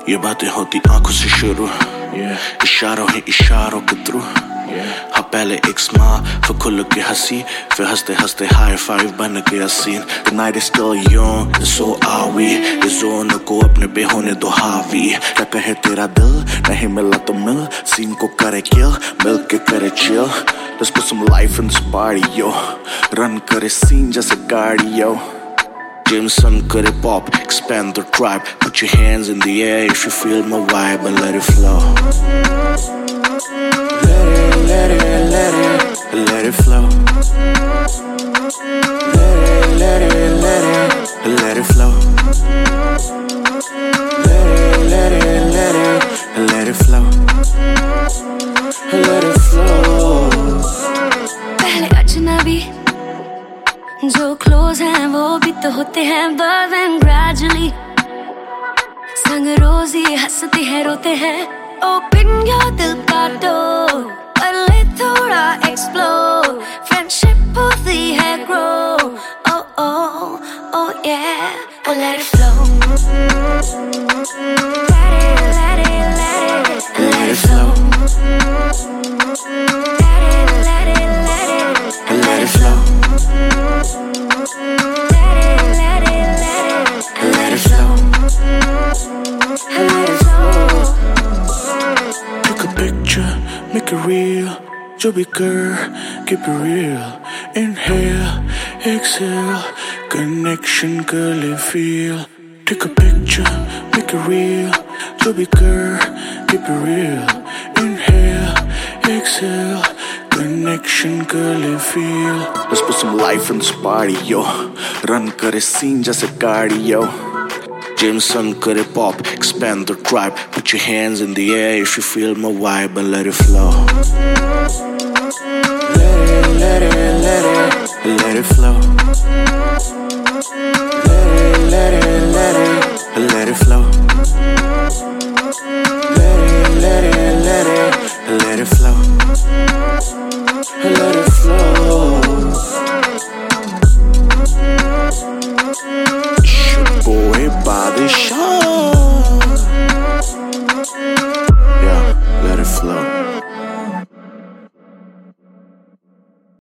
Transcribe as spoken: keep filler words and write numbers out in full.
ये बातें होती आंखों से शुरू, इशारों ही इशारों के थ्रू। हाँ पहले एक स्माइल, फिर खुल के हंसी, फिर हंसते हंसते हाई फाइव बन गया scene. The night is still young, and so are we। ये जोन को अपने पे होने दो हावी। क्या कहे तेरा दिल, नहीं मिला तो मिल, सीन को करे किल, मिल के करे chill। Let's put some life in this party, yo। Run करे सीन जैसे गाड़ी, yo। Jameson करे pop, expand the tribe। Put your hands in the air if you feel my vibe and let it flow। Let it, let it, let it flow। Let it, let it, let it, let it flow। Let it, let it, let it, let it flow। Let it flow। पहले अजनबी जो close हैं वो भी तो होते हैं, but then gradually संग रोजी हंसते हैं रोते हैं। Open your दिल का door, और ले थोड़ा explore। Friendship होती है grow, oh oh oh yeah, oh let it flow। Let it, let it, let it, let it flow। Let it, let it, let it, let it flow। Let it, let it, let it, let it flow। Let it flow। Take a picture, make it real। जो भी कर, keep it real। Inhale, exhale, connection कर ले feel। Take a picture, make it real। जो भी कर, keep it real। Inhale, exhale, connection कर ले feel। Let's put some life in this party, yo। Run करे सीन जैसे गाड़ी, yo। Jameson करे pop, expand the tribe। Put your hands in the air if you feel my vibe and let it flow। Let it, let it, let it, let it flow। Let it, let it, let it, let it flow।